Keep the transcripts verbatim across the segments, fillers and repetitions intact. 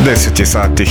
deset je sati.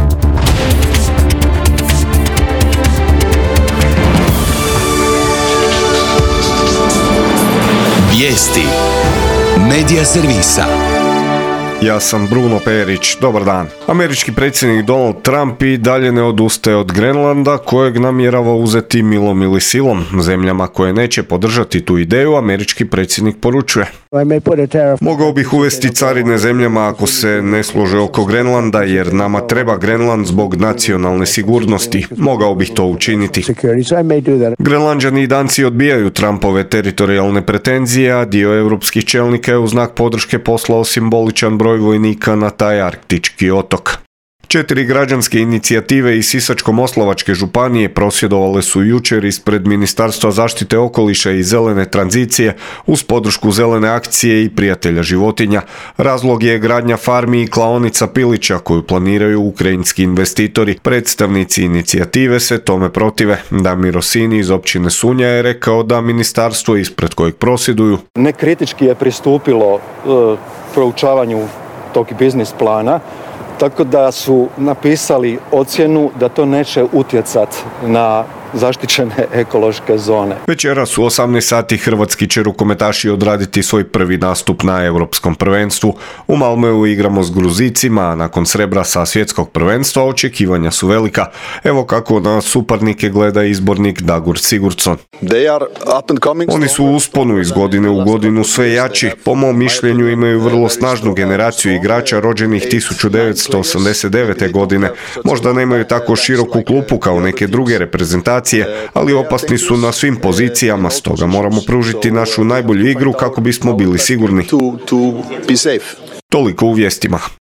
Vijesti Medija servisa. Ja sam Bruno Perić, dobar dan. Američki predsjednik Donald Trump i dalje ne odustaje od Grenlanda, kojeg namjerava uzeti milom ili silom. Zemljama koje neće podržati tu ideju, američki predsjednik poručuje: mogao bih uvesti carine zemljama ako se ne slože oko Grenlanda, jer nama treba Grenland zbog nacionalne sigurnosti. Mogao bih to učiniti. Grenlanđani i Danci odbijaju Trumpove teritorijalne pretenzije, a dio europskih čelnika je u znak podrške poslao simboličan broj vojnika na taj arktički otok. Četiri građanske inicijative iz Sisačko-moslavačke županije prosvjedovale su jučer ispred Ministarstva zaštite okoliša i zelene tranzicije uz podršku zelene akcije i prijatelja životinja. Razlog je gradnja farmi i klaonica pilića koju planiraju ukrajinski investitori. Predstavnici inicijative se tome protive. Damir Rosini iz općine Sunja je rekao da ministarstvo ispred kojeg prosvjeduju nekritički je pristupilo uh, proučavanju tog biznis plana, tako da su napisali ocjenu da to neće utjecati na zaštićene ekološke zone. Večeras u osamnaest sati hrvatski će rukometaši odraditi svoj prvi nastup na europskom prvenstvu. U Malmöu igramo s Gruzicima, a nakon srebra sa svjetskog prvenstva očekivanja su velika. Evo kako na suparnike gleda izbornik Dagur Sigurdsson. Oni su u usponu iz godine u godinu sve jači. Po mom mišljenju imaju vrlo snažnu generaciju igrača rođenih tisuću devetsto osamdeset devete. godine. Možda nemaju tako široku klupu kao neke druge reprezentacije, ali opasni su na svim pozicijama, stoga moramo pružiti našu najbolju igru kako bismo bili sigurni. Toliko u vijestima.